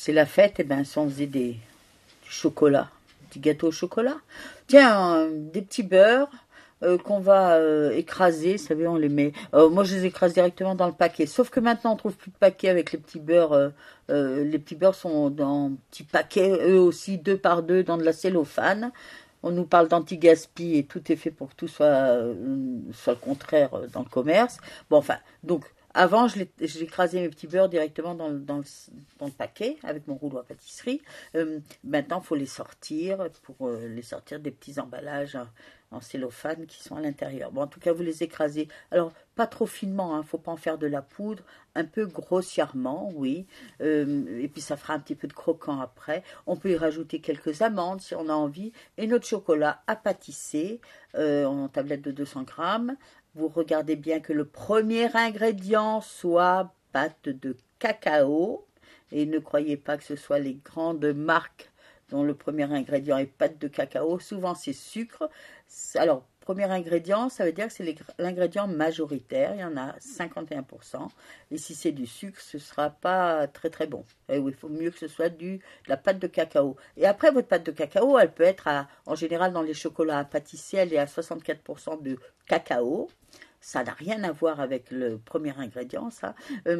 c'est la fête, et ben, si on faisait du chocolat, des gâteaux au chocolat. Tiens, des petits beurres qu'on va écraser, vous savez, on les met. Moi, je les écrase directement dans le paquet. Sauf que maintenant, on trouve plus de paquets avec les petits beurres. Les petits beurres sont dans petits paquets, eux aussi, 2 par 2, dans de la cellophane. On nous parle d'anti-gaspi et tout est fait pour que tout soit le contraire dans le commerce. Bon, enfin, donc, avant, j'écrasais mes petits beurres directement dans le paquet avec mon rouleau à pâtisserie. Maintenant, il faut les sortir pour les sortir des petits emballages en cellophane qui sont à l'intérieur. Bon, en tout cas, vous les écrasez. Alors, pas trop finement, il ne faut pas en faire de la poudre, un peu grossièrement, oui. Et puis, ça fera un petit peu de croquant après. On peut y rajouter quelques amandes si on a envie. Et notre chocolat à pâtisser en tablette de 200 grammes. Vous regardez bien que le premier ingrédient soit pâte de cacao. Et ne croyez pas que ce soit les grandes marques dont le premier ingrédient est pâte de cacao. Souvent, c'est sucre. Alors, premier ingrédient, ça veut dire que c'est l'ingrédient majoritaire. Il y en a 51%. Et si c'est du sucre, ce ne sera pas très très bon. Et oui, il faut mieux que ce soit de la pâte de cacao. Et après, votre pâte de cacao, elle peut être, en général, dans les chocolats à pâtisser, elle est à 64% de cacao. Ça n'a rien à voir avec le premier ingrédient, ça.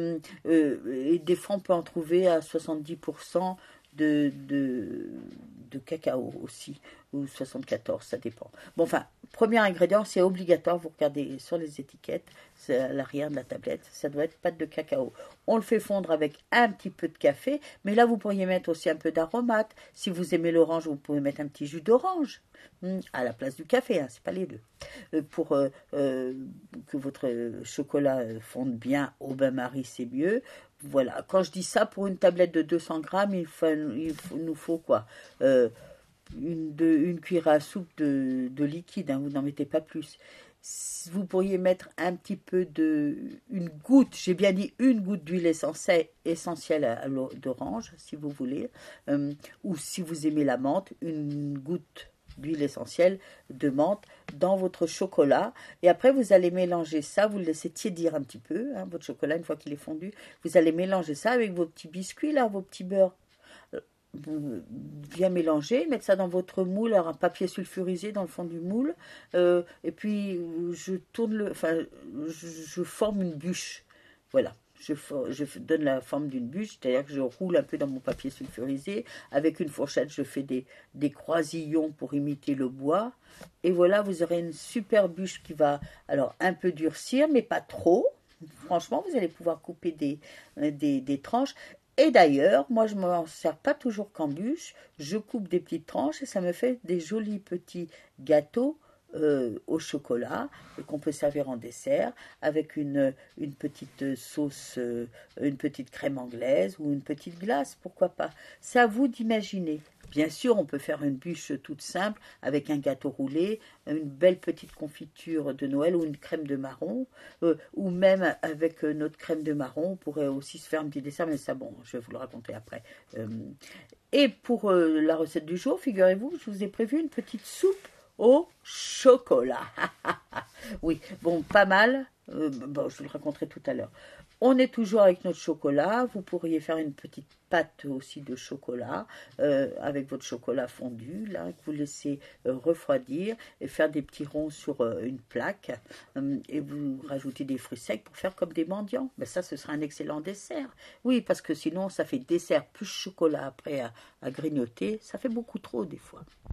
Et des fois, on peut en trouver à 70% de cacao aussi, ou 74, ça dépend. Bon, enfin, premier ingrédient, c'est obligatoire, vous regardez sur les étiquettes, c'est à l'arrière de la tablette, ça doit être pâte de cacao. On le fait fondre avec un petit peu de café, mais là, vous pourriez mettre aussi un peu d'aromate. Si vous aimez l'orange, vous pouvez mettre un petit jus d'orange à la place du café, hein, c'est pas les deux. Pour que votre chocolat fonde bien au bain-marie, c'est mieux. Voilà, quand je dis ça, pour une tablette de 200 grammes, nous faut quoi une cuillère à soupe de liquide, hein, vous n'en mettez pas plus. Vous pourriez mettre un petit peu une goutte, j'ai bien dit une goutte d'huile essentielle à l'eau d'orange, si vous voulez, ou si vous aimez la menthe, une goutte d'huile essentielle de menthe dans votre chocolat, et après vous allez mélanger ça, vous le laissez tiédir un petit peu, hein, votre chocolat, une fois qu'il est fondu, vous allez mélanger ça avec vos petits biscuits là, vos petits beurres, bien mélanger, mettre ça dans votre moule, alors un papier sulfurisé dans le fond du moule, et puis je forme une bûche, voilà. Je donne la forme d'une bûche, c'est-à-dire que je roule un peu dans mon papier sulfurisé. Avec une fourchette, je fais des croisillons pour imiter le bois. Et voilà, vous aurez une super bûche qui va alors un peu durcir, mais pas trop. Franchement, vous allez pouvoir couper des tranches. Et d'ailleurs, moi, je ne m'en sers pas toujours qu'en bûche. Je coupe des petites tranches et ça me fait des jolis petits gâteaux au chocolat qu'on peut servir en dessert avec une petite sauce, une petite crème anglaise ou une petite glace, pourquoi pas. C'est à vous d'imaginer. Bien sûr, on peut faire une bûche toute simple avec un gâteau roulé, une belle petite confiture de Noël ou une crème de marron, ou même avec notre crème de marron, on pourrait aussi se faire un petit dessert, mais ça, bon, je vais vous le raconter après. Et pour la recette du jour, figurez-vous, je vous ai prévu une petite soupe au chocolat. Oui, bon, pas mal. Bon, je vous le raconterai tout à l'heure. On est toujours avec notre chocolat. Vous pourriez faire une petite pâte aussi de chocolat avec votre chocolat fondu, là, que vous laissez refroidir et faire des petits ronds sur une plaque. Et vous rajoutez des fruits secs pour faire comme des mendiants. Ben ça, ce sera un excellent dessert. Oui, parce que sinon, ça fait dessert plus chocolat après à grignoter. Ça fait beaucoup trop des fois.